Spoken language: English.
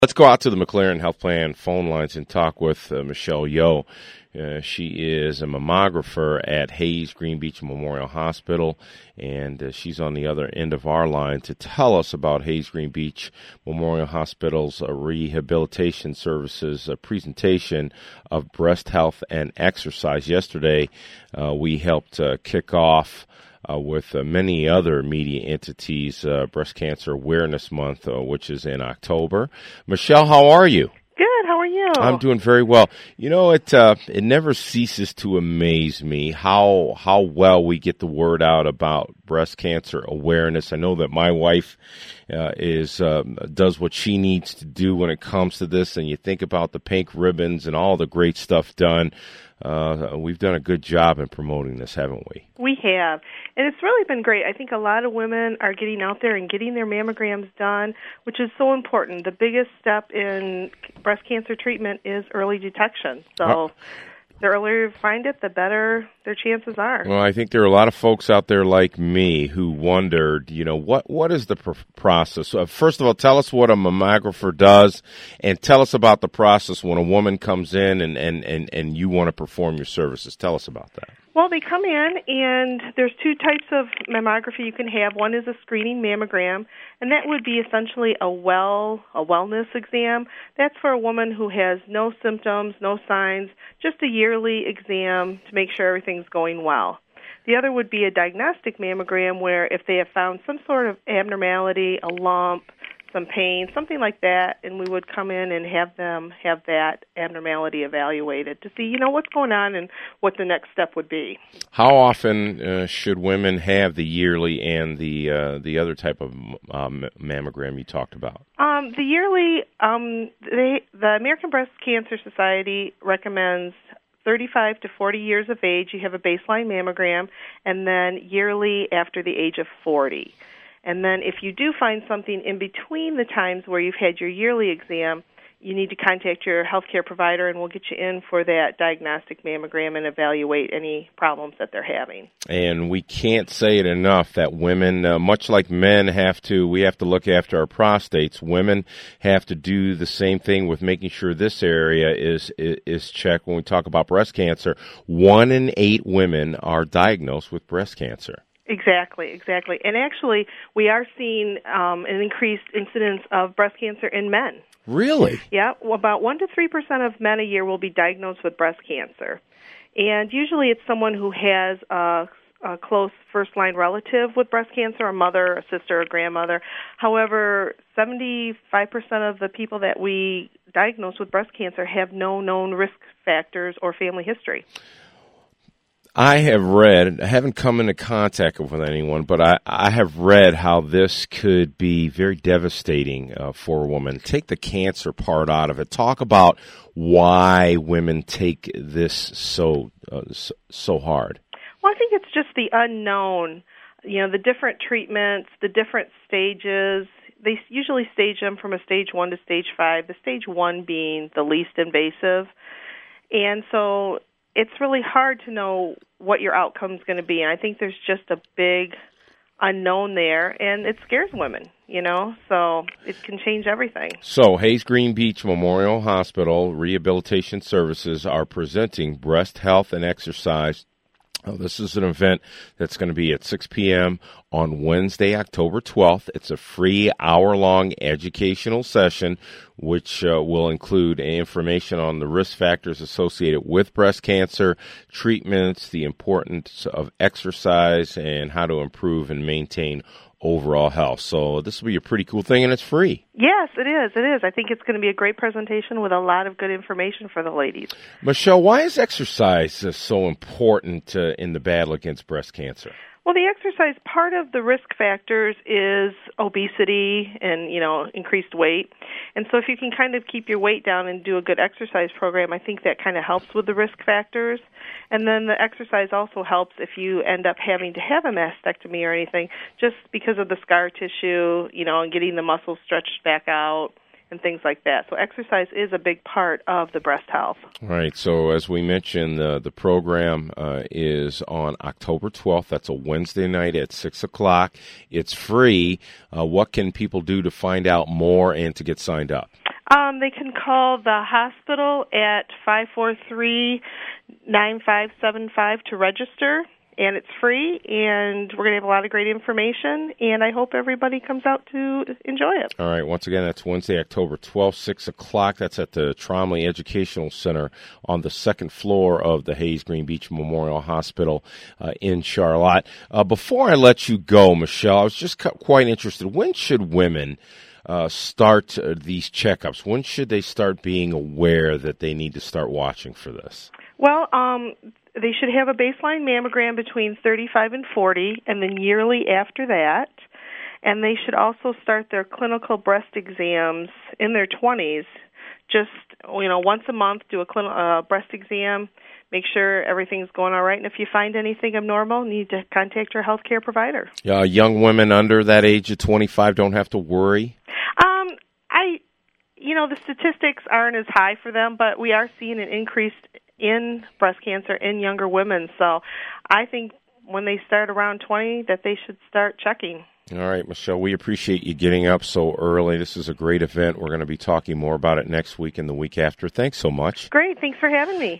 Let's go out to the McLaren Health Plan phone lines and talk with Michelle Yeoh. She is a mammographer at Hayes Green Beach Memorial Hospital, and she's on the other end of our line to tell us about Hayes Green Beach Memorial Hospital's rehabilitation services presentation of breast health and exercise. Yesterday, we helped kick off with many other media entities, Breast Cancer Awareness Month, which is in October. Michelle, how are you? Good. How are you? I'm doing very well. You know, it never ceases to amaze me how well we get the word out about breast cancer awareness. I know that my wife does what she needs to do when it comes to this, and you think about the pink ribbons and all the great stuff done. We've done a good job in promoting this, haven't we? We have. And it's really been great. I think a lot of women are getting out there and getting their mammograms done, which is so important. The biggest step in breast cancer treatment is early detection. So the earlier you find it, the better their chances are. Well, I think there are a lot of folks out there like me who wondered, you know, what is the process? So first of all, tell us what a mammographer does, and tell us about the process when a woman comes in and you want to perform your services. Tell us about that. Well, they come in, and there's two types of mammography you can have. One is a screening mammogram, and that would be essentially a wellness exam. That's for a woman who has no symptoms, no signs, just a yearly exam to make sure everything's going well. The other would be a diagnostic mammogram, where if they have found some sort of abnormality, a lump, some pain, something like that, and we would come in and have them have that abnormality evaluated to see, you know, what's going on and what the next step would be. How often should women have the yearly and the other type of mammogram you talked about? The yearly, the American Breast Cancer Society recommends 35 to 40 years of age, you have a baseline mammogram, and then yearly after the age of 40. And then if you do find something in between the times where you've had your yearly exam, you need to contact your healthcare provider, and we'll get you in for that diagnostic mammogram and evaluate any problems that they're having. And we can't say it enough that women, much like men we have to look after our prostates. Women have to do the same thing with making sure this area is checked. When we talk about breast cancer, 1 in 8 women are diagnosed with breast cancer. Exactly. And actually, we are seeing an increased incidence of breast cancer in men. Really? Yeah, well, about 1 to 3% of men a year will be diagnosed with breast cancer. And usually it's someone who has a close first-line relative with breast cancer, a mother, a sister, a grandmother. However, 75% of the people that we diagnose with breast cancer have no known risk factors or family history. I haven't come into contact with anyone, but I have read how this could be very devastating for a woman. Take the cancer part out of it. Talk about why women take this so hard. Well, I think it's just the unknown. You know, the different treatments, the different stages. They usually stage them from a stage 1 to stage 5, the stage 1 being the least invasive. And so it's really hard to know what your outcome is going to be. And I think there's just a big unknown there, and it scares women, you know, so it can change everything. So Hayes Green Beach Memorial Hospital Rehabilitation Services are presenting Breast Health and Exercise. This is an event that's going to be at 6 p.m. on Wednesday, October 12th. It's a free hour-long educational session which will include information on the risk factors associated with breast cancer, treatments, the importance of exercise, and how to improve and maintain overall health. So this will be a pretty cool thing, and it's free. Yes, it is. It is. I think it's going to be a great presentation with a lot of good information for the ladies. Michelle, why is exercise so important in the battle against breast cancer? Well, the exercise, part of the risk factors is obesity and, you know, increased weight. And so if you can kind of keep your weight down and do a good exercise program, I think that kind of helps with the risk factors. And then the exercise also helps if you end up having to have a mastectomy or anything, just because of the scar tissue, you know, and getting the muscles stretched back out and things like that. So exercise is a big part of the breast health. Right. So as we mentioned, the program is on October 12th. That's a Wednesday night at 6 o'clock. It's free. What can people do to find out more and to get signed up? They can call the hospital at 543-9575 to register, and it's free, and we're going to have a lot of great information, and I hope everybody comes out to enjoy it. All right. Once again, that's Wednesday, October 12th, 6 o'clock. That's at the Tromley Educational Center on the second floor of the Hayes Green Beach Memorial Hospital in Charlotte. Before I let you go, Michelle, I was just quite interested. When should women start these checkups? When should they start being aware that they need to start watching for this? Well, they should have a baseline mammogram between 35 and 40, and then yearly after that. And they should also start their clinical breast exams in their 20s. Just, once a month, do a breast exam, make sure everything's going all right. And if you find anything abnormal, you need to contact your health care provider. Young women under that age of 25 don't have to worry? The statistics aren't as high for them, but we are seeing an increase in breast cancer in younger women. So I think when they start around 20 that they should start checking. All right, Michelle, we appreciate you getting up so early. This is a great event. We're going to be talking more about it next week and the week after. Thanks so much. Great. Thanks for having me.